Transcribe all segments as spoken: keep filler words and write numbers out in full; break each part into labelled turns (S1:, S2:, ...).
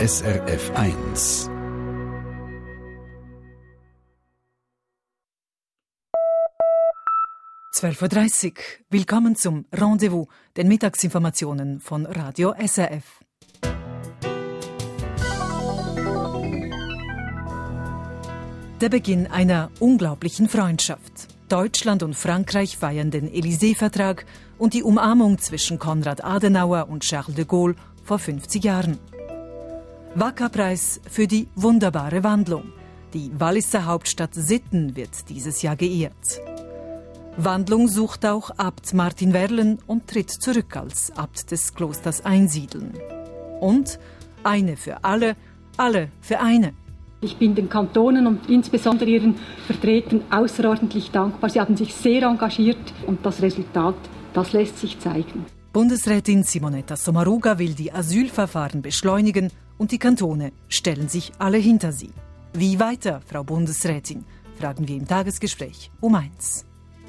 S1: S R F eins.
S2: zwölf Uhr dreißig. Willkommen zum Rendezvous, den Mittagsinformationen von Radio S R F. Der Beginn einer unglaublichen Freundschaft. Deutschland und Frankreich feiern den Élysée-Vertrag und die Umarmung zwischen Konrad Adenauer und Charles de Gaulle vor fünfzig Jahren. Wacker-Preis für die wunderbare Wandlung. Die Walliser Hauptstadt Sitten wird dieses Jahr geehrt. Wandlung sucht auch Abt Martin Werlen und tritt zurück als Abt des Klosters Einsiedeln. Und eine für alle, alle für eine.
S3: Ich bin den Kantonen und insbesondere ihren Vertretern außerordentlich dankbar. Sie haben sich sehr engagiert und das Resultat, das lässt sich zeigen.
S2: Bundesrätin Simonetta Sommaruga will die Asylverfahren beschleunigen und die Kantone stellen sich alle hinter sie. Wie weiter, Frau Bundesrätin? Fragen wir im Tagesgespräch um eins.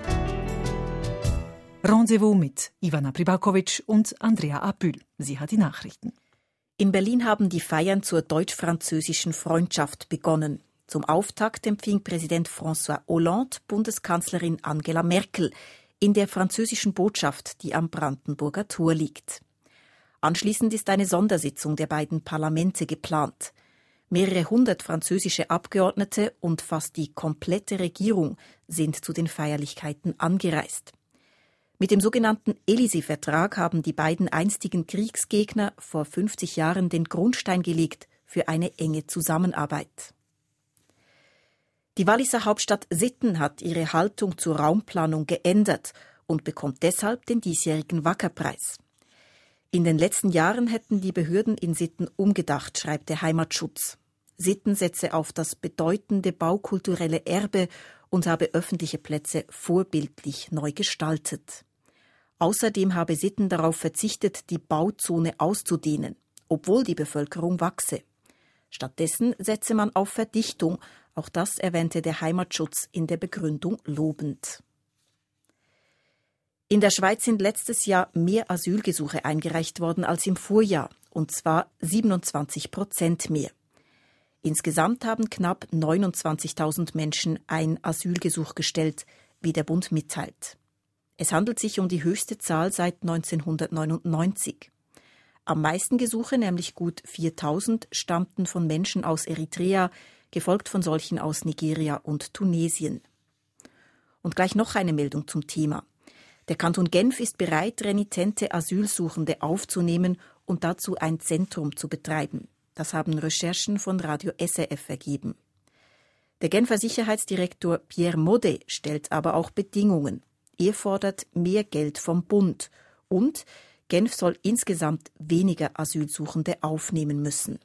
S2: Rendezvous mit Ivana Pribakovic und Andrea Apül. Sie hat die Nachrichten.
S4: In Berlin haben die Feiern zur deutsch-französischen Freundschaft begonnen. Zum Auftakt empfing Präsident François Hollande Bundeskanzlerin Angela Merkel in der französischen Botschaft, die am Brandenburger Tor liegt. Anschließend ist eine Sondersitzung der beiden Parlamente geplant. Mehrere hundert französische Abgeordnete und fast die komplette Regierung sind zu den Feierlichkeiten angereist. Mit dem sogenannten Élysée-Vertrag haben die beiden einstigen Kriegsgegner vor fünfzig Jahren den Grundstein gelegt für eine enge Zusammenarbeit. Die Walliser Hauptstadt Sitten hat ihre Haltung zur Raumplanung geändert und bekommt deshalb den diesjährigen Wacker-Preis. In den letzten Jahren hätten die Behörden in Sitten umgedacht, schreibt der Heimatschutz. Sitten setze auf das bedeutende baukulturelle Erbe und habe öffentliche Plätze vorbildlich neu gestaltet. Außerdem habe Sitten darauf verzichtet, die Bauzone auszudehnen, obwohl die Bevölkerung wachse. Stattdessen setze man auf Verdichtung, auch das erwähnte der Heimatschutz in der Begründung lobend. In der Schweiz sind letztes Jahr mehr Asylgesuche eingereicht worden als im Vorjahr, und zwar siebenundzwanzig Prozent mehr. Insgesamt haben knapp neunundzwanzigtausend Menschen ein Asylgesuch gestellt, wie der Bund mitteilt. Es handelt sich um die höchste Zahl seit neunzehnhundertneunundneunzig. Am meisten Gesuche, nämlich gut viertausend, stammten von Menschen aus Eritrea, gefolgt von solchen aus Nigeria und Tunesien. Und gleich noch eine Meldung zum Thema. Der Kanton Genf ist bereit, renitente Asylsuchende aufzunehmen und dazu ein Zentrum zu betreiben. Das haben Recherchen von Radio S R F ergeben. Der Genfer Sicherheitsdirektor Pierre Modet stellt aber auch Bedingungen. Er fordert mehr Geld vom Bund und Genf soll insgesamt weniger Asylsuchende aufnehmen müssen.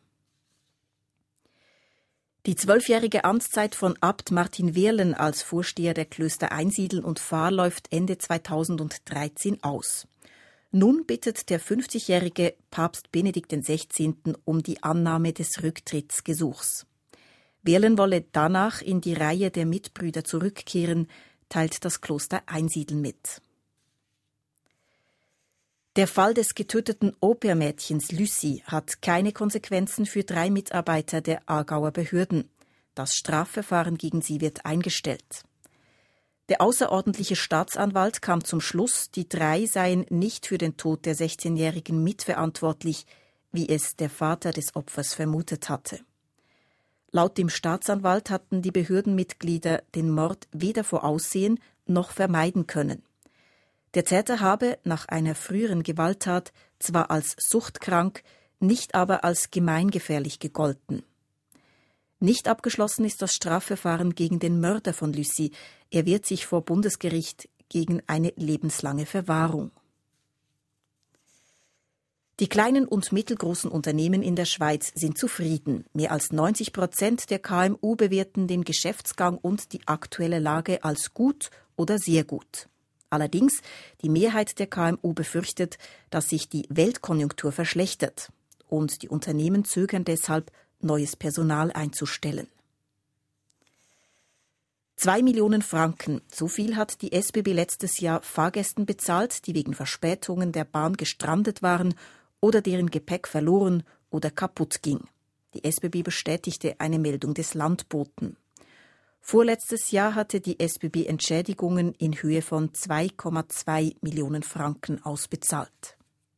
S4: Die zwölfjährige Amtszeit von Abt Martin Werlen als Vorsteher der Klöster Einsiedeln und Fahr läuft Ende zweitausenddreizehn aus. Nun bittet der fünfzigjährige Papst Benedikt der Sechzehnte um die Annahme des Rücktrittsgesuchs. Werlen wolle danach in die Reihe der Mitbrüder zurückkehren, teilt das Kloster Einsiedeln mit. Der Fall des getöteten Au-pair-Mädchens Lucie hat keine Konsequenzen für drei Mitarbeiter der Aargauer Behörden. Das Strafverfahren gegen sie wird eingestellt. Der außerordentliche Staatsanwalt kam zum Schluss, die drei seien nicht für den Tod der sechzehnjährigen mitverantwortlich, wie es der Vater des Opfers vermutet hatte. Laut dem Staatsanwalt hatten die Behördenmitglieder den Mord weder voraussehen noch vermeiden können. Der Täter habe nach einer früheren Gewalttat zwar als suchtkrank, nicht aber als gemeingefährlich gegolten. Nicht abgeschlossen ist das Strafverfahren gegen den Mörder von Lucie. Er wehrt sich vor Bundesgericht gegen eine lebenslange Verwahrung. Die kleinen und mittelgroßen Unternehmen in der Schweiz sind zufrieden. Mehr als neunzig Prozent der K M U bewerten den Geschäftsgang und die aktuelle Lage als gut oder sehr gut. Allerdings, die Mehrheit der K M U befürchtet, dass sich die Weltkonjunktur verschlechtert. Und die Unternehmen zögern deshalb, neues Personal einzustellen. Zwei Millionen Franken, so viel hat die S B B letztes Jahr Fahrgästen bezahlt, die wegen Verspätungen der Bahn gestrandet waren oder deren Gepäck verloren oder kaputt ging. Die S B B bestätigte eine Meldung des Landboten. Vorletztes Jahr hatte die S B B Entschädigungen in Höhe von zwei Komma zwei Millionen Franken ausbezahlt.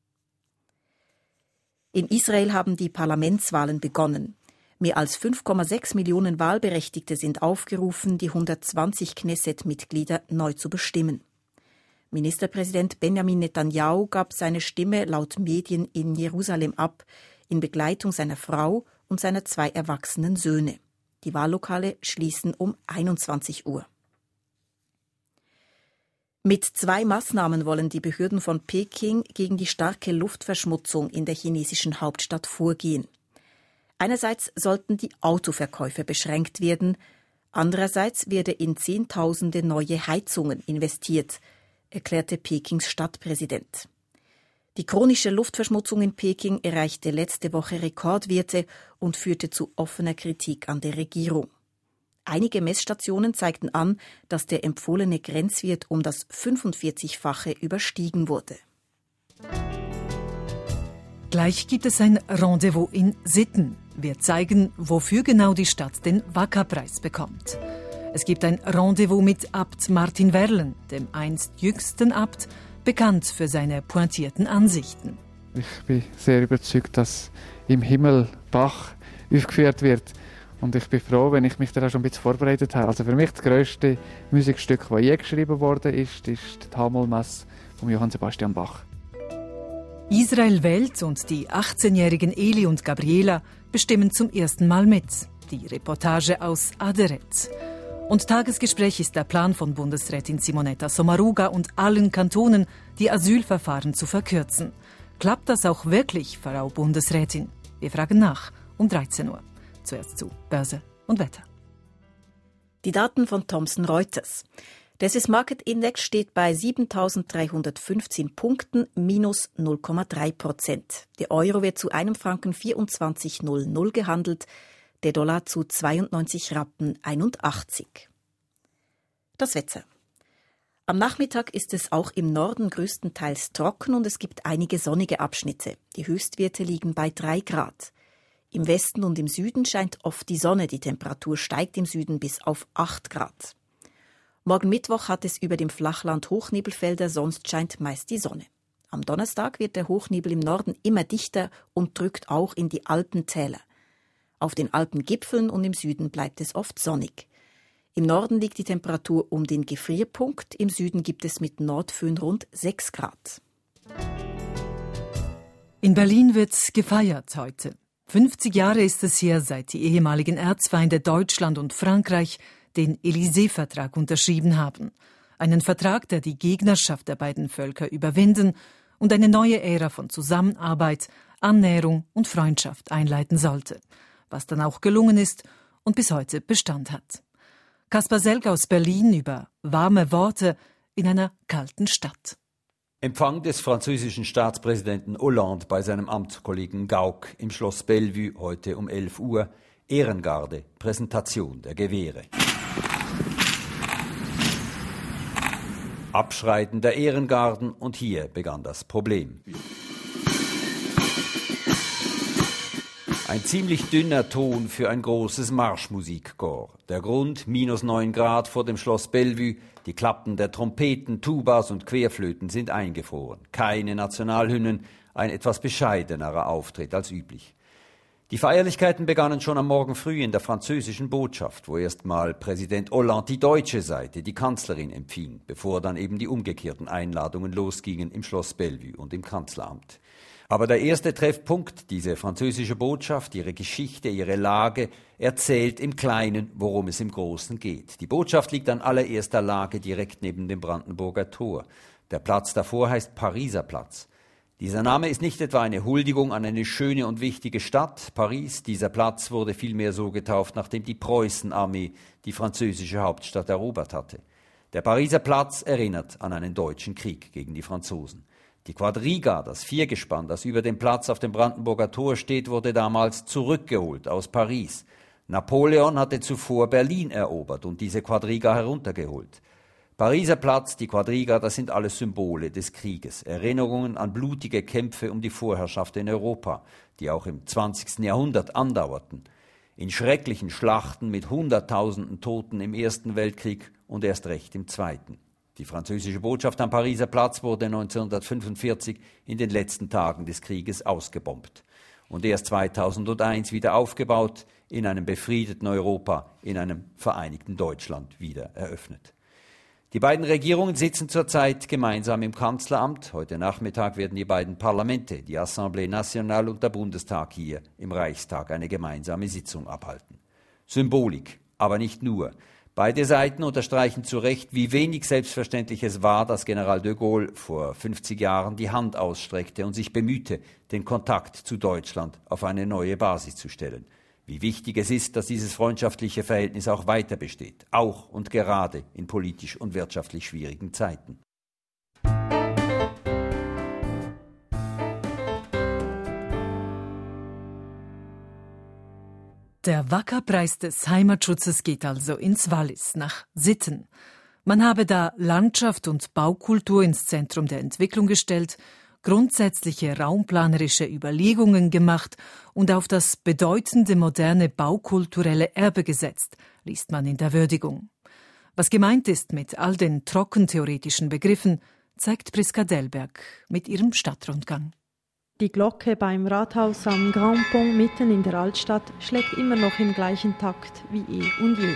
S4: In Israel haben die Parlamentswahlen begonnen. Mehr als fünf Komma sechs Millionen Wahlberechtigte sind aufgerufen, die hundertzwanzig Knesset-Mitglieder neu zu bestimmen. Ministerpräsident Benjamin Netanyahu gab seine Stimme laut Medien in Jerusalem ab, in Begleitung seiner Frau und seiner zwei erwachsenen Söhne. Die Wahllokale schließen um einundzwanzig Uhr. Mit zwei Maßnahmen wollen die Behörden von Peking gegen die starke Luftverschmutzung in der chinesischen Hauptstadt vorgehen. Einerseits sollten die Autoverkäufe beschränkt werden, andererseits werde in Zehntausende neue Heizungen investiert, erklärte Pekings Stadtpräsident. Die chronische Luftverschmutzung in Peking erreichte letzte Woche Rekordwerte und führte zu offener Kritik an der Regierung. Einige Messstationen zeigten an, dass der empfohlene Grenzwert um das fünfundvierzigfache überstiegen wurde.
S2: Gleich gibt es ein Rendezvous in Sitten. Wir zeigen, wofür genau die Stadt den Wacker-Preis bekommt. Es gibt ein Rendezvous mit Abt Martin Werlen, dem einst jüngsten Abt, bekannt für seine pointierten Ansichten.
S5: Ich bin sehr überzeugt, dass im Himmel Bach aufgeführt wird. Und ich bin froh, wenn ich mich da schon ein bisschen vorbereitet habe. Also für mich das grösste Musikstück, das je geschrieben wurde, ist, ist die Hamelmesse von Johann Sebastian Bach.
S2: Israel wählt und die achtzehnjährigen Eli und Gabriela bestimmen zum ersten Mal mit. Die Reportage aus Aderet. Und Tagesgespräch ist der Plan von Bundesrätin Simonetta Sommaruga und allen Kantonen, die Asylverfahren zu verkürzen. Klappt das auch wirklich, Frau Bundesrätin? Wir fragen nach um dreizehn Uhr. Zuerst zu Börse und Wetter.
S4: Die Daten von Thomson Reuters. Der Swiss Market Index steht bei siebentausenddreihundertfünfzehn Punkten, minus null Komma drei Prozent. Der Euro wird zu einem Franken vierundzwanzig Komma null null gehandelt, der Dollar zu zweiundneunzig Rappen einundachtzig. Das Wetter. Am Nachmittag ist es auch im Norden größtenteils trocken und es gibt einige sonnige Abschnitte. Die Höchstwerte liegen bei drei Grad. Im Westen und im Süden scheint oft die Sonne. Die Temperatur steigt im Süden bis auf acht Grad. Morgen Mittwoch hat es über dem Flachland Hochnebelfelder, sonst scheint meist die Sonne. Am Donnerstag wird der Hochnebel im Norden immer dichter und drückt auch in die Alpentäler. Auf den Alpengipfeln und im Süden bleibt es oft sonnig. Im Norden liegt die Temperatur um den Gefrierpunkt, im Süden gibt es mit Nordföhn rund sechs Grad.
S2: In Berlin wird gefeiert heute. fünfzig Jahre ist es her, seit die ehemaligen Erzfeinde Deutschland und Frankreich den Élysée-Vertrag unterschrieben haben. Einen Vertrag, der die Gegnerschaft der beiden Völker überwinden und eine neue Ära von Zusammenarbeit, Annäherung und Freundschaft einleiten sollte. Was dann auch gelungen ist und bis heute Bestand hat. Kaspar Selk aus Berlin über warme Worte in einer kalten Stadt.
S1: Empfang des französischen Staatspräsidenten Hollande bei seinem Amtskollegen Gauck im Schloss Bellevue heute um elf Uhr. Ehrengarde, Präsentation der Gewehre. Abschreiten der Ehrengarden und hier begann das Problem. Ein ziemlich dünner Ton für ein großes Marschmusikkorps. Der Grund, minus neun Grad vor dem Schloss Bellevue. Die Klappen der Trompeten, Tubas und Querflöten sind eingefroren. Keine Nationalhymnen, ein etwas bescheidenerer Auftritt als üblich. Die Feierlichkeiten begannen schon am Morgen früh in der französischen Botschaft, wo erstmal Präsident Hollande die deutsche Seite, die Kanzlerin, empfing, bevor dann eben die umgekehrten Einladungen losgingen im Schloss Bellevue und im Kanzleramt. Aber der erste Treffpunkt, diese französische Botschaft, ihre Geschichte, ihre Lage, erzählt im Kleinen, worum es im Großen geht. Die Botschaft liegt an allererster Lage direkt neben dem Brandenburger Tor. Der Platz davor heißt Pariser Platz. Dieser Name ist nicht etwa eine Huldigung an eine schöne und wichtige Stadt, Paris. Dieser Platz wurde vielmehr so getauft, nachdem die Preußenarmee die französische Hauptstadt erobert hatte. Der Pariser Platz erinnert an einen deutschen Krieg gegen die Franzosen. Die Quadriga, das Viergespann, das über dem Platz auf dem Brandenburger Tor steht, wurde damals zurückgeholt aus Paris. Napoleon hatte zuvor Berlin erobert und diese Quadriga heruntergeholt. Pariser Platz, die Quadriga, das sind alles Symbole des Krieges, Erinnerungen an blutige Kämpfe um die Vorherrschaft in Europa, die auch im zwanzigsten Jahrhundert andauerten, in schrecklichen Schlachten mit Hunderttausenden Toten im Ersten Weltkrieg und erst recht im Zweiten. Die französische Botschaft am Pariser Platz wurde neunzehnhundertfünfundvierzig in den letzten Tagen des Krieges ausgebombt und erst zweitausendeins wieder aufgebaut, in einem befriedeten Europa, in einem vereinigten Deutschland wieder eröffnet. Die beiden Regierungen sitzen zurzeit gemeinsam im Kanzleramt. Heute Nachmittag werden die beiden Parlamente, die Assemblée Nationale und der Bundestag, hier im Reichstag eine gemeinsame Sitzung abhalten. Symbolik, aber nicht nur. Beide Seiten unterstreichen zu Recht, wie wenig selbstverständlich es war, dass General de Gaulle vor fünfzig Jahren die Hand ausstreckte und sich bemühte, den Kontakt zu Deutschland auf eine neue Basis zu stellen. Wie wichtig es ist, dass dieses freundschaftliche Verhältnis auch weiter besteht, auch und gerade in politisch und wirtschaftlich schwierigen Zeiten.
S2: Der Wacker-Preis des Heimatschutzes geht also ins Wallis, nach Sitten. Man habe da Landschaft und Baukultur ins Zentrum der Entwicklung gestellt, grundsätzliche raumplanerische Überlegungen gemacht und auf das bedeutende moderne baukulturelle Erbe gesetzt, liest man in der Würdigung. Was gemeint ist mit all den trockentheoretischen Begriffen, zeigt Priska Delberg mit ihrem Stadtrundgang.
S6: Die Glocke beim Rathaus am Grand Pont mitten in der Altstadt schlägt immer noch im gleichen Takt wie eh und je.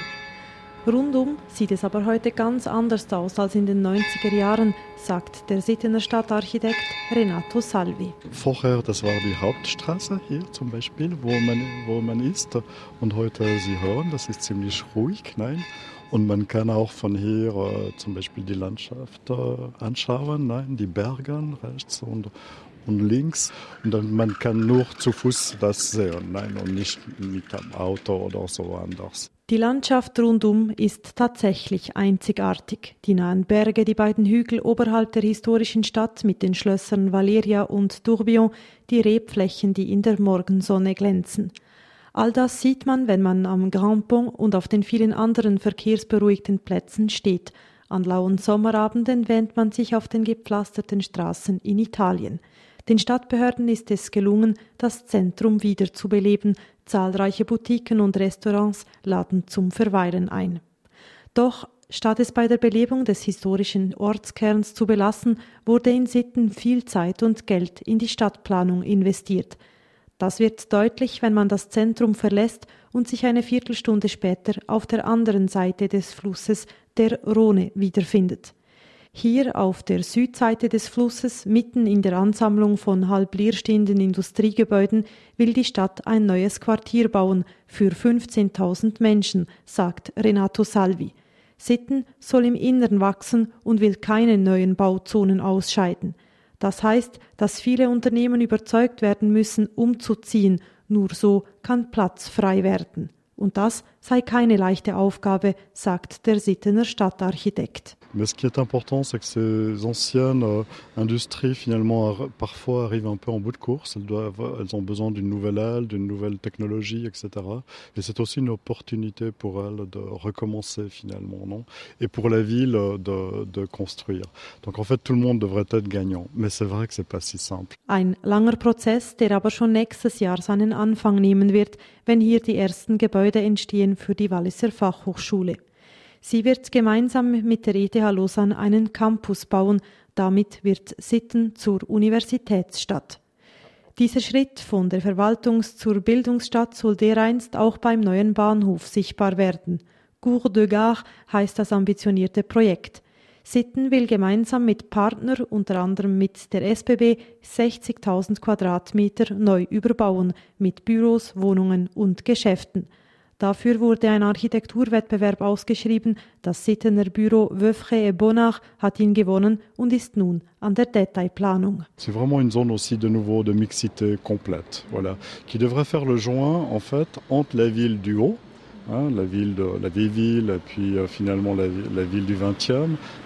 S6: Rundum sieht es aber heute ganz anders aus als in den neunziger Jahren, sagt der Sittener Stadtarchitekt Renato Salvi.
S7: Vorher, das war die Hauptstraße hier zum Beispiel, wo man, wo man ist. Und heute, Sie hören, das ist ziemlich ruhig, nein. Und man kann auch von hier äh, zum Beispiel die Landschaft äh, anschauen, nein, die Berge rechts und und links. Und dann man kann nur zu Fuß das sehen, nein, und nicht mit dem Auto oder so anders.
S6: Die Landschaft rundum ist tatsächlich einzigartig. Die nahen Berge, die beiden Hügel oberhalb der historischen Stadt mit den Schlössern Valeria und Tourbillon, die Rebflächen, die in der Morgensonne glänzen. All das sieht man, wenn man am Grand Pont und auf den vielen anderen verkehrsberuhigten Plätzen steht. An lauen Sommerabenden wähnt man sich auf den gepflasterten Straßen in Italien. Den Stadtbehörden ist es gelungen, das Zentrum wiederzubeleben. Zahlreiche Boutiquen und Restaurants laden zum Verweilen ein. Doch statt es bei der Belebung des historischen Ortskerns zu belassen, wurde in Sitten viel Zeit und Geld in die Stadtplanung investiert. Das wird deutlich, wenn man das Zentrum verlässt und sich eine Viertelstunde später auf der anderen Seite des Flusses, der Rhone, wiederfindet. Hier auf der Südseite des Flusses, mitten in der Ansammlung von halb leer stehenden Industriegebäuden, will die Stadt ein neues Quartier bauen für fünfzehntausend Menschen, sagt Renato Salvi. Sitten soll im Innern wachsen und will keine neuen Bauzonen ausscheiden. Das heißt, dass viele Unternehmen überzeugt werden müssen, umzuziehen. Nur so kann Platz frei werden. Und das sei keine leichte Aufgabe, sagt der Sittener Stadtarchitekt.
S7: Mais ce qui est important, c'est que ces anciennes euh, industries, finalement, ar- parfois arrivent un peu en bout de course. Elles, doivent, elles ont besoin d'une nouvelle aile, d'une nouvelle technologie, et cetera. Et c'est aussi une opportunité pour elles de recommencer, finalement, non? Et pour la ville, de, de construire. Donc, en fait, tout le monde devrait être gagnant. Mais c'est vrai que c'est pas si simple.
S6: Ein langer Prozess, der aber schon nächstes Jahr seinen Anfang nehmen wird, wenn hier die ersten Gebäude entstehen für die Walliser Fachhochschule. Sie wird gemeinsam mit der E T H Lausanne einen Campus bauen. Damit wird Sitten zur Universitätsstadt. Dieser Schritt von der Verwaltungs- zur Bildungsstadt soll dereinst auch beim neuen Bahnhof sichtbar werden. Cours de Gare heißt das ambitionierte Projekt. Sitten will gemeinsam mit Partner, unter anderem mit der S B B, sechzigtausend Quadratmeter neu überbauen, mit Büros, Wohnungen und Geschäften. Dafür wurde ein Architekturwettbewerb ausgeschrieben. Das Sittener Büro Wöffre et Bonnard hat ihn gewonnen und ist nun an der Detailplanung.
S7: C'est vraiment une zone aussi de nouveau de mixité complète, voilà, qui devrait faire le joint en fait entre la ville du Haut, hein, la ville de la vieille ville, et puis euh, finalement la, la ville du vingtième,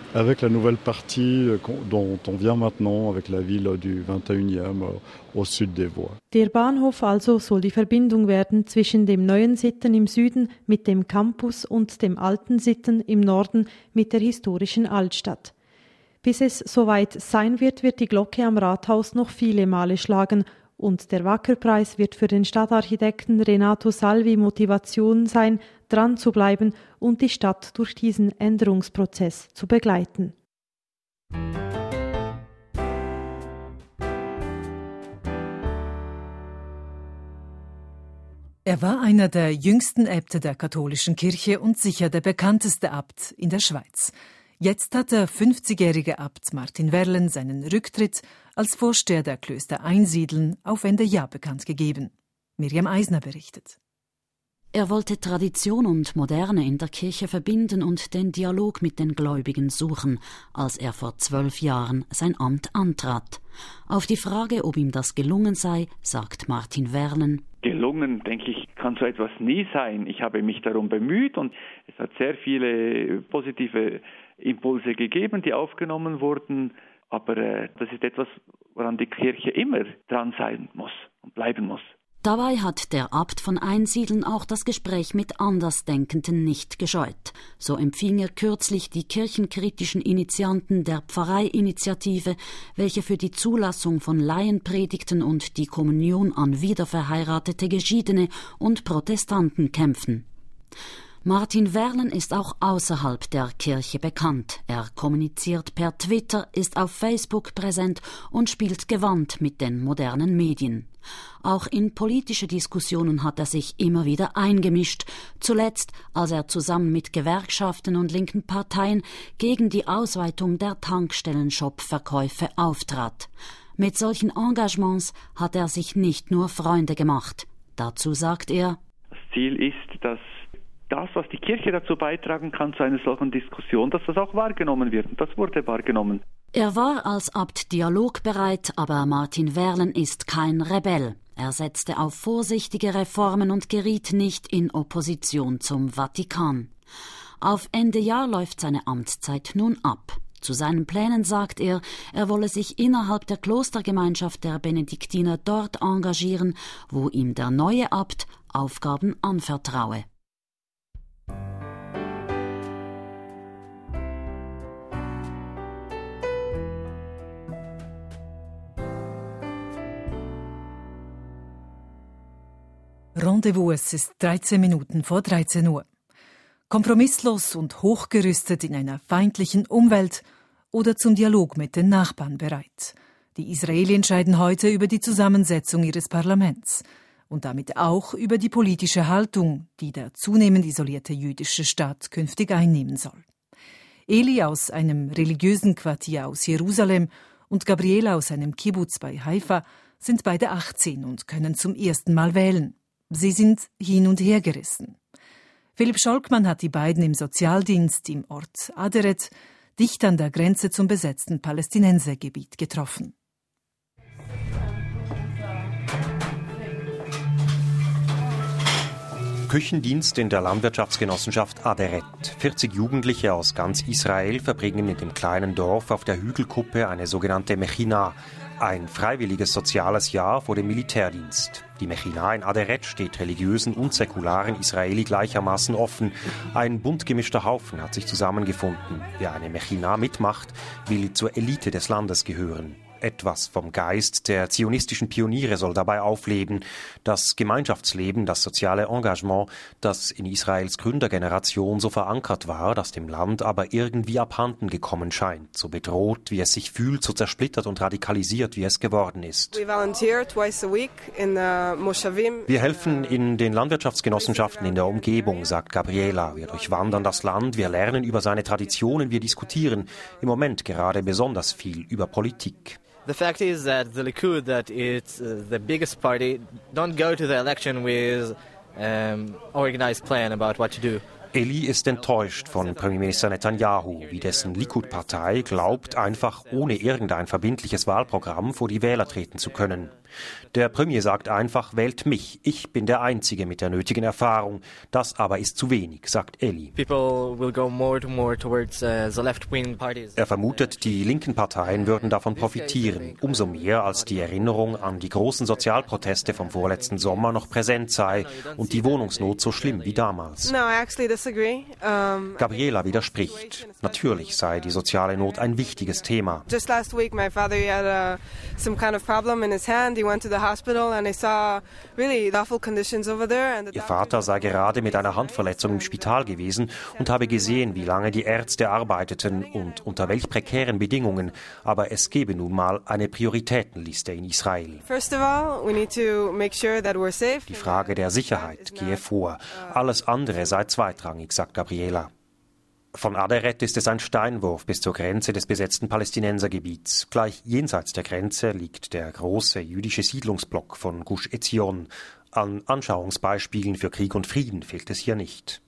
S7: Avec la nouvelle partie dont on vient maintenant, avec la ville du vingt et unième au sud des Voies.
S6: Der Bahnhof also soll die Verbindung werden zwischen dem neuen Sitten im Süden mit dem Campus und dem alten Sitten im Norden mit der historischen Altstadt. Bis es soweit sein wird, wird die Glocke am Rathaus noch viele Male schlagen und der Wackerpreis wird für den Stadtarchitekten Renato Salvi Motivation sein, dran zu bleiben und die Stadt durch diesen Änderungsprozess zu begleiten.
S2: Er war einer der jüngsten Äbte der katholischen Kirche und sicher der bekannteste Abt in der Schweiz. Jetzt hat der fünfzigjährige Abt Martin Werlen seinen Rücktritt als Vorsteher der Klöster Einsiedeln auf Ende Jahr bekannt gegeben. Miriam Eisner berichtet.
S8: Er wollte Tradition und Moderne in der Kirche verbinden und den Dialog mit den Gläubigen suchen, als er vor zwölf Jahren sein Amt antrat. Auf die Frage, ob ihm das gelungen sei, sagt Martin Werlen:
S9: Gelungen, denke ich, kann so etwas nie sein. Ich habe mich darum bemüht und es hat sehr viele positive Impulse gegeben, die aufgenommen wurden. Aber äh, das ist etwas, woran die Kirche immer dran sein muss und bleiben muss.
S8: Dabei hat der Abt von Einsiedeln auch das Gespräch mit Andersdenkenden nicht gescheut. So empfing er kürzlich die kirchenkritischen Initianten der Pfarreiinitiative, welche für die Zulassung von Laienpredigten und die Kommunion an wiederverheiratete Geschiedene und Protestanten kämpfen. Martin Werlen ist auch außerhalb der Kirche bekannt. Er kommuniziert per Twitter, ist auf Facebook präsent und spielt gewandt mit den modernen Medien. Auch in politische Diskussionen hat er sich immer wieder eingemischt, zuletzt als er zusammen mit Gewerkschaften und linken Parteien gegen die Ausweitung der Tankstellen-Shop-Verkäufe auftrat. Mit solchen Engagements hat er sich nicht nur Freunde gemacht. Dazu sagt er:
S9: Das Ziel ist, dass das, was die Kirche dazu beitragen kann, zu einer solchen Diskussion, dass das auch wahrgenommen wird. Und das wurde wahrgenommen.
S8: Er war als Abt dialogbereit, aber Martin Werlen ist kein Rebell. Er setzte auf vorsichtige Reformen und geriet nicht in Opposition zum Vatikan. Auf Ende Jahr läuft seine Amtszeit nun ab. Zu seinen Plänen sagt er, er wolle sich innerhalb der Klostergemeinschaft der Benediktiner dort engagieren, wo ihm der neue Abt Aufgaben anvertraue.
S2: Rendezvous, es ist dreizehn Minuten vor dreizehn Uhr. Kompromisslos und hochgerüstet in einer feindlichen Umwelt oder zum Dialog mit den Nachbarn bereit. Die Israelis entscheiden heute über die Zusammensetzung ihres Parlaments und damit auch über die politische Haltung, die der zunehmend isolierte jüdische Staat künftig einnehmen soll. Eli aus einem religiösen Quartier aus Jerusalem und Gabriela aus einem Kibbutz bei Haifa sind beide achtzehn und können zum ersten Mal wählen. Sie sind hin und her gerissen. Philipp Scholkmann hat die beiden im Sozialdienst im Ort Aderet, dicht an der Grenze zum besetzten Palästinensergebiet, getroffen.
S10: Küchendienst in der Landwirtschaftsgenossenschaft Aderet. vierzig Jugendliche aus ganz Israel verbringen in dem kleinen Dorf auf der Hügelkuppe eine sogenannte Mechina, ein freiwilliges soziales Jahr vor dem Militärdienst. Die Mechina in Aderet steht religiösen und säkularen Israeli gleichermaßen offen. Ein bunt gemischter Haufen hat sich zusammengefunden. Wer eine Mechina mitmacht, will zur Elite des Landes gehören. Etwas vom Geist der zionistischen Pioniere soll dabei aufleben. Das Gemeinschaftsleben, das soziale Engagement, das in Israels Gründergeneration so verankert war, das dem Land aber irgendwie abhanden gekommen scheint. So bedroht, wie es sich fühlt, so zersplittert und radikalisiert, wie es geworden ist. Wir helfen in den Landwirtschaftsgenossenschaften in der Umgebung, sagt Gabriela. Wir durchwandern das Land, wir lernen über seine Traditionen, wir diskutieren im Moment gerade besonders viel über Politik.
S11: The fact is that the Likud, that it's uh, the biggest party, don't go to the election with um, organized plan about what to do.
S10: Eli ist enttäuscht von Premierminister Netanyahu, wie dessen Likud-Partei glaubt, einfach ohne irgendein verbindliches Wahlprogramm vor die Wähler treten zu können. Der Premier sagt einfach, wählt mich. Ich bin der Einzige mit der nötigen Erfahrung. Das aber ist zu wenig, sagt Eli. Er vermutet, die linken Parteien würden davon profitieren. Umso mehr, als die Erinnerung an die großen Sozialproteste vom vorletzten Sommer noch präsent sei und die Wohnungsnot so schlimm wie damals. Gabriela widerspricht. Natürlich sei die soziale Not ein wichtiges Thema.
S12: Just last week my father he had uh, some kind of problem in his hand. He went to the hospital and I saw really awful conditions over there. And
S10: Ihr Vater sei gerade mit einer Handverletzung im Spital gewesen und habe gesehen, wie lange die Ärzte arbeiteten und unter welch prekären Bedingungen. Aber es gebe nun mal eine Prioritätenliste in Israel.
S12: First of all, we need to make sure that we're safe.
S10: Die Frage der Sicherheit gehe vor. Alles andere sei zweitrangig, sagt Gabriela. Von Aderet ist es ein Steinwurf bis zur Grenze des besetzten Palästinensergebiets. Gleich jenseits der Grenze liegt der große jüdische Siedlungsblock von Gush Etzion. An Anschauungsbeispielen für Krieg und Frieden fehlt es hier nicht.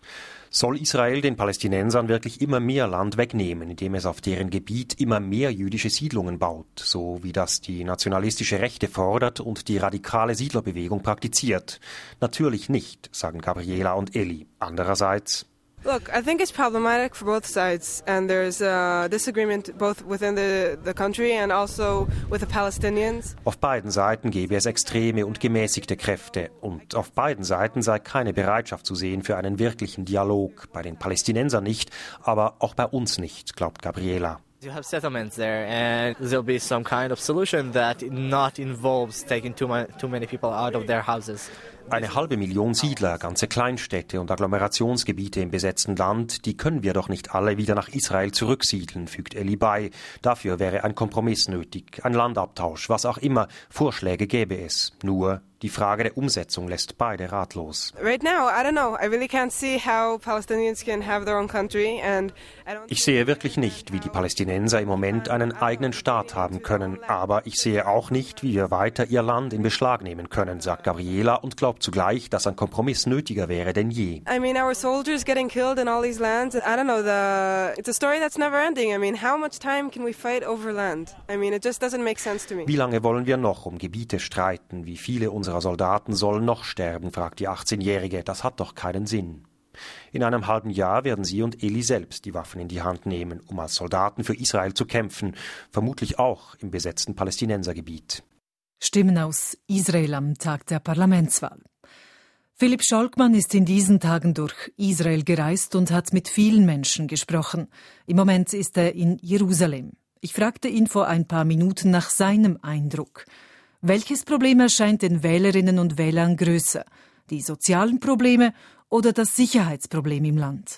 S10: Soll Israel den Palästinensern wirklich immer mehr Land wegnehmen, indem es auf deren Gebiet immer mehr jüdische Siedlungen baut, so wie das die nationalistische Rechte fordert und die radikale Siedlerbewegung praktiziert? Natürlich nicht, sagen Gabriela und Eli. Andererseits:
S12: Look, I think it's problematic for both sides, and there's a disagreement both within the, the country and also with the Palestinians.
S10: Auf beiden Seiten gebe es extreme und gemäßigte Kräfte und auf beiden Seiten sei keine Bereitschaft zu sehen für einen wirklichen Dialog. Bei den Palästinensern nicht, aber auch bei uns nicht, glaubt Gabriela.
S11: You have settlements there, and there'll be some kind of solution that not involves taking too, ma- too many people out of their houses.
S10: Eine halbe Million Siedler, ganze Kleinstädte und Agglomerationsgebiete im besetzten Land, die können wir doch nicht alle wieder nach Israel zurücksiedeln, fügt Eli bei. Dafür wäre ein Kompromiss nötig, ein Landabtausch, was auch immer. Vorschläge gäbe es. Nur die Frage der Umsetzung lässt beide ratlos.
S12: Right now, I don't know. I really can't see how Palestinians can have their own country, and I don't.
S10: Ich sehe wirklich nicht, wie die Palästinenser im Moment einen eigenen Staat haben können. Aber ich sehe auch nicht, wie wir weiter ihr Land in Beschlag nehmen können, sagt Gabriela und glaubt zugleich, dass ein Kompromiss nötiger wäre denn je.
S12: I mean, our soldiers getting killed in all these lands. I don't know. The it's a story that's never ending. I mean, how much time can we fight over land? I mean, it just doesn't make sense to me.
S10: Wie lange wollen wir noch um Gebiete streiten? Wie viele unserer Soldaten sollen noch sterben, fragt die achtzehnjährige. Das hat doch keinen Sinn. In einem halben Jahr werden sie und Eli selbst die Waffen in die Hand nehmen, um als Soldaten für Israel zu kämpfen, vermutlich auch im besetzten Palästinensergebiet.
S2: Stimmen aus Israel am Tag der Parlamentswahl. Philipp Scholkmann ist in diesen Tagen durch Israel gereist und hat mit vielen Menschen gesprochen. Im Moment ist er in Jerusalem. Ich fragte ihn vor ein paar Minuten nach seinem Eindruck. Welches Problem erscheint den Wählerinnen und Wählern größer? Die sozialen Probleme oder das Sicherheitsproblem im Land?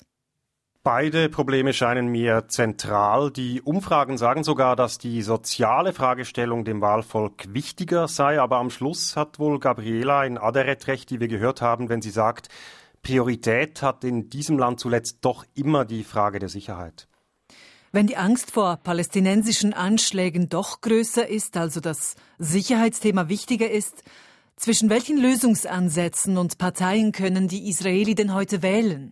S10: Beide Probleme scheinen mir zentral. Die Umfragen sagen sogar, dass die soziale Fragestellung dem Wahlvolk wichtiger sei. Aber am Schluss hat wohl Gabriela in Aderet recht, die wir gehört haben, wenn sie sagt, Priorität hat in diesem Land zuletzt doch immer die Frage der Sicherheit.
S2: Wenn die Angst vor palästinensischen Anschlägen doch größer ist, also das Sicherheitsthema wichtiger ist, zwischen welchen Lösungsansätzen und Parteien können die Israeli denn heute wählen?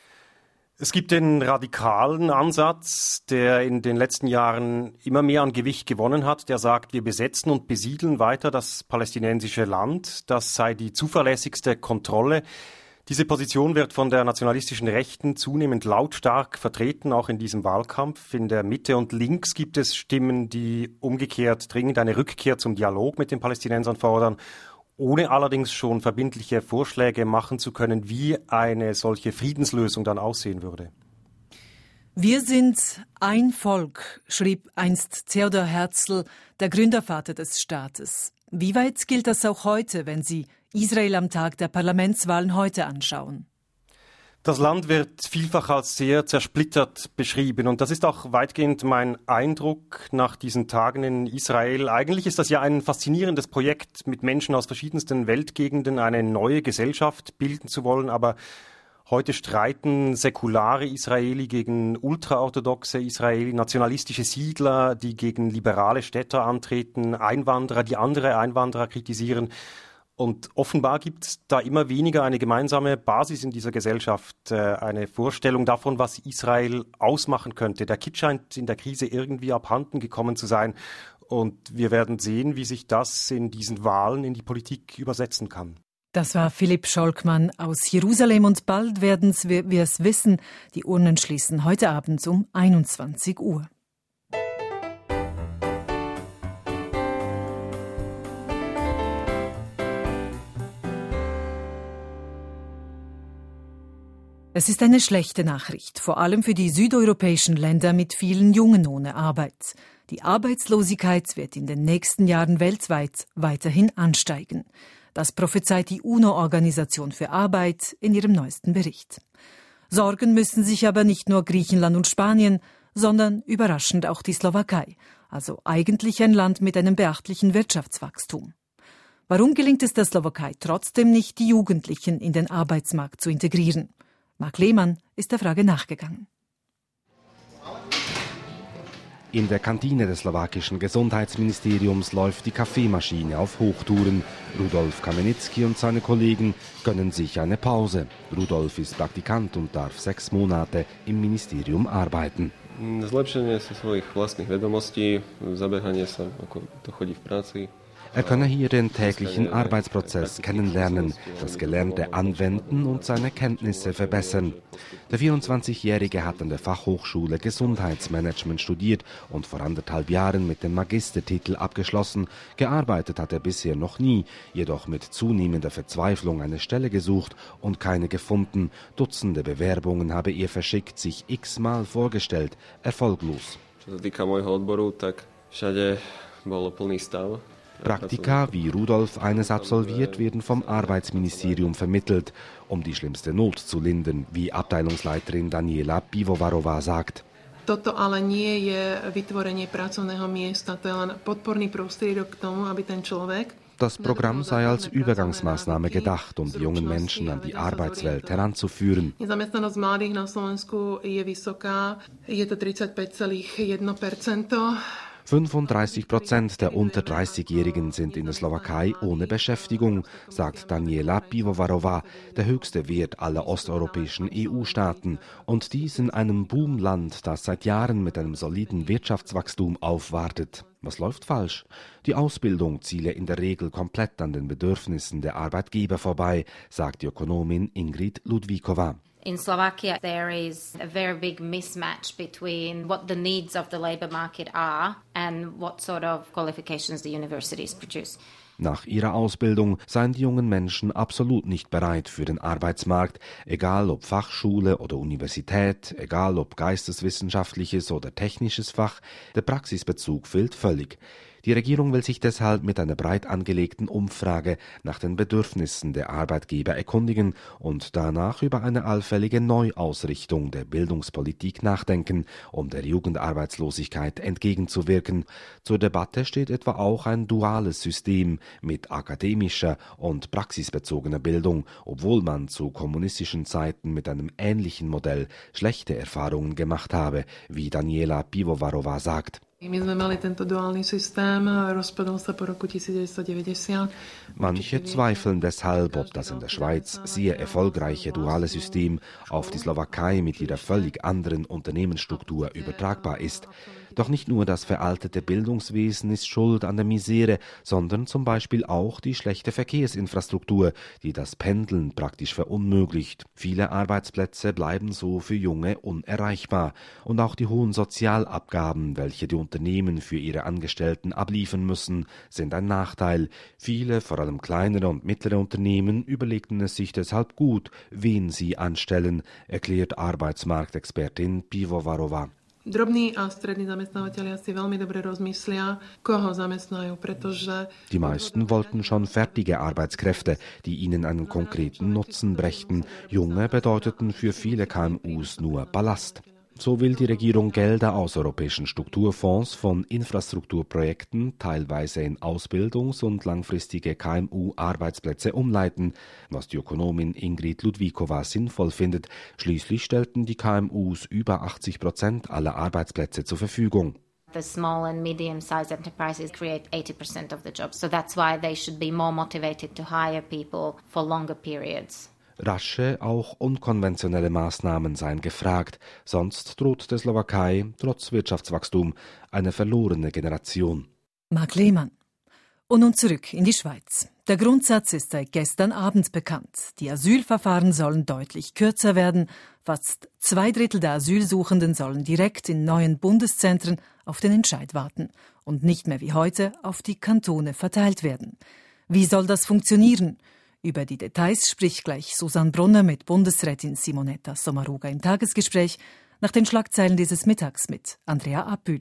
S10: Es gibt den radikalen Ansatz, der in den letzten Jahren immer mehr an Gewicht gewonnen hat. Der sagt, wir besetzen und besiedeln weiter das palästinensische Land. Das sei die zuverlässigste Kontrolle. Diese Position wird von der nationalistischen Rechten zunehmend lautstark vertreten, auch in diesem Wahlkampf. In der Mitte und links gibt es Stimmen, die umgekehrt dringend eine Rückkehr zum Dialog mit den Palästinensern fordern, ohne allerdings schon verbindliche Vorschläge machen zu können, wie eine solche Friedenslösung dann aussehen würde.
S2: Wir sind ein Volk, schrieb einst Theodor Herzl, der Gründervater des Staates. Wie weit gilt das auch heute, wenn Sie Israel am Tag der Parlamentswahlen heute anschauen?
S10: Das Land wird vielfach als sehr zersplittert beschrieben und das ist auch weitgehend mein Eindruck nach diesen Tagen in Israel. Eigentlich ist das ja ein faszinierendes Projekt, mit Menschen aus verschiedensten Weltgegenden eine neue Gesellschaft bilden zu wollen, aber heute streiten säkulare Israeli gegen ultraorthodoxe Israeli, nationalistische Siedler, die gegen liberale Städter antreten, Einwanderer, die andere Einwanderer kritisieren. Und offenbar gibt es da immer weniger eine gemeinsame Basis in dieser Gesellschaft, eine Vorstellung davon, was Israel ausmachen könnte. Der Kitsch scheint in der Krise irgendwie abhanden gekommen zu sein. Und wir werden sehen, wie sich das in diesen Wahlen in die Politik übersetzen kann.
S2: Das war Philipp Scholkmann aus Jerusalem und bald werden wir es wissen. Die Urnen schließen heute Abend um einundzwanzig Uhr. Es ist eine schlechte Nachricht, vor allem für die südeuropäischen Länder mit vielen Jungen ohne Arbeit. Die Arbeitslosigkeit wird in den nächsten Jahren weltweit weiterhin ansteigen. Das prophezeit die UNO-Organisation für Arbeit in ihrem neuesten Bericht. Sorgen müssen sich aber nicht nur Griechenland und Spanien, sondern überraschend auch die Slowakei, also eigentlich ein Land mit einem beachtlichen Wirtschaftswachstum. Warum gelingt es der Slowakei trotzdem nicht, die Jugendlichen in den Arbeitsmarkt zu integrieren? Marc Lehmann ist der Frage nachgegangen.
S13: In der Kantine des slowakischen Gesundheitsministeriums läuft die Kaffeemaschine auf Hochtouren. Rudolf Kamenický und seine Kollegen gönnen sich eine Pause. Rudolf ist Praktikant und darf sechs Monate im Ministerium arbeiten.
S14: Zlepšenie svojich vlastných vedomostí, zabehanie sa, ako to chodí v práci.
S13: Er könne hier den täglichen Arbeitsprozess kennenlernen, das Gelernte anwenden und seine Kenntnisse verbessern. Der vierundzwanzigjährige hat an der Fachhochschule Gesundheitsmanagement studiert und vor anderthalb Jahren mit dem Magistertitel abgeschlossen. Gearbeitet hat er bisher noch nie, jedoch mit zunehmender Verzweiflung eine Stelle gesucht und keine gefunden. Dutzende Bewerbungen habe er verschickt, sich x-mal vorgestellt, erfolglos.
S14: Čo sa týka môjho odboru, tak všade bolo plný stav.
S13: Praktika, wie Rudolf eines absolviert, werden vom Arbeitsministerium vermittelt, um die schlimmste Not zu lindern, wie Abteilungsleiterin Daniela Pivovarová sagt.
S15: Toto ale nie je vytvorenie pracovného miesta, to je len podporný prostriedok k tomu, aby ten človek.
S13: Das Programm sei als Übergangsmaßnahme gedacht, um die jungen Menschen an die Arbeitswelt heranzuführen.
S15: Nezamestnanosť mladých na Slovensku je vysoká, je to tridsaťpäť celá jedna percent.
S13: fünfunddreißig Prozent der unter dreißigjährigen sind in der Slowakei ohne Beschäftigung, sagt Daniela Pivovarová, der höchste Wert aller osteuropäischen E U-Staaten. Und dies in einem Boomland, das seit Jahren mit einem soliden Wirtschaftswachstum aufwartet. Was läuft falsch? Die Ausbildung ziele in der Regel komplett an den Bedürfnissen der Arbeitgeber vorbei, sagt die Ökonomin Ingrid Ludvíková.
S16: In Slovakia, there is a very big mismatch between what the needs of the labor market are and what sort of qualifications the universities produce.
S13: Nach ihrer Ausbildung seien die jungen Menschen absolut nicht bereit für den Arbeitsmarkt, egal ob Fachschule oder Universität, egal ob geisteswissenschaftliches oder technisches Fach, der Praxisbezug fehlt völlig. Die Regierung will sich deshalb mit einer breit angelegten Umfrage nach den Bedürfnissen der Arbeitgeber erkundigen und danach über eine allfällige Neuausrichtung der Bildungspolitik nachdenken, um der Jugendarbeitslosigkeit entgegenzuwirken. Zur Debatte steht etwa auch ein duales System mit akademischer und praxisbezogener Bildung, obwohl man zu kommunistischen Zeiten mit einem ähnlichen Modell schlechte Erfahrungen gemacht habe, wie Daniela Pivovarová sagt.
S15: My sme mali tento duálny systém, rozpadol sa po roku devätnásťstodeväťdesiat.
S13: Manche zweifeln deshalb, ob das in der Schweiz sehr erfolgreiche duale System auf die Slowakei mit ihrer völlig anderen Unternehmensstruktur übertragbar ist. Doch nicht nur das veraltete Bildungswesen ist schuld an der Misere, sondern zum Beispiel auch die schlechte Verkehrsinfrastruktur, die das Pendeln praktisch verunmöglicht. Viele Arbeitsplätze bleiben so für Junge unerreichbar. Und auch die hohen Sozialabgaben, welche die Unternehmen für ihre Angestellten abliefern müssen, sind ein Nachteil. Viele, vor allem kleinere und mittlere Unternehmen, überlegten es sich deshalb gut, wen sie anstellen, erklärt Arbeitsmarktexpertin Pivovarová.
S15: Drobní a strední zamestnávateľia si veľmi dobre rozmyslia, koho zamestnajú, pretože
S13: die meisten wollten schon fertige Arbeitskräfte, die ihnen einen konkreten Nutzen brächten. Junge bedeuteten für viele K M Us nur Ballast. So will die Regierung Gelder aus europäischen Strukturfonds von Infrastrukturprojekten teilweise in Ausbildungs- und langfristige K M U-Arbeitsplätze umleiten, was die Ökonomin Ingrid Ludvíková sinnvoll findet. Schließlich stellten die K M Us über achtzig Prozent aller Arbeitsplätze zur Verfügung.
S16: The small and medium-sized enterprises create eighty percent of the jobs, so that's why they should be more motivated to hire people for longer periods.
S13: Rasche, auch unkonventionelle Maßnahmen seien gefragt, sonst droht der Slowakei, trotz Wirtschaftswachstum, eine verlorene Generation.
S2: Marc Lehmann. Und nun zurück in die Schweiz. Der Grundsatz ist seit gestern Abend bekannt. Die Asylverfahren sollen deutlich kürzer werden. Fast zwei Drittel der Asylsuchenden sollen direkt in neuen Bundeszentren auf den Entscheid warten und nicht mehr wie heute auf die Kantone verteilt werden. Wie soll das funktionieren? Über die Details spricht gleich Susanne Brunner mit Bundesrätin Simonetta Sommaruga im Tagesgespräch nach den Schlagzeilen dieses Mittags mit Andrea Abühl.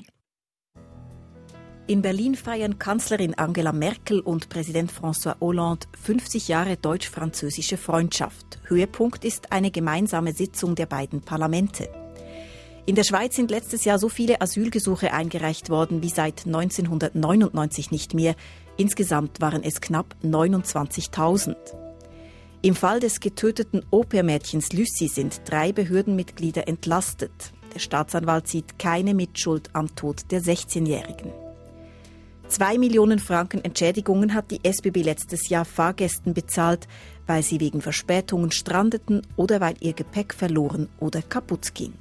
S4: In Berlin feiern Kanzlerin Angela Merkel und Präsident François Hollande fünfzig Jahre deutsch-französische Freundschaft. Höhepunkt ist eine gemeinsame Sitzung der beiden Parlamente. In der Schweiz sind letztes Jahr so viele Asylgesuche eingereicht worden wie seit neunzehnhundertneunundneunzig nicht mehr. Insgesamt waren es knapp neunundzwanzigtausend. Im Fall des getöteten Au-pair-Mädchens Lucy sind drei Behördenmitglieder entlastet. Der Staatsanwalt sieht keine Mitschuld am Tod der sechzehnjährigen. Zwei Millionen Franken Entschädigungen hat die S B B letztes Jahr Fahrgästen bezahlt, weil sie wegen Verspätungen strandeten oder weil ihr Gepäck verloren oder kaputt ging.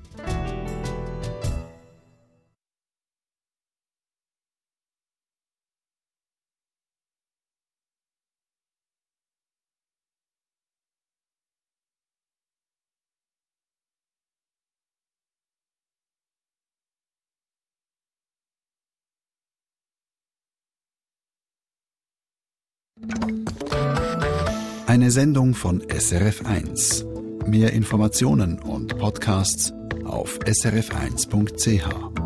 S17: Eine Sendung von S R F eins. Mehr Informationen und Podcasts auf s r f eins punkt c h.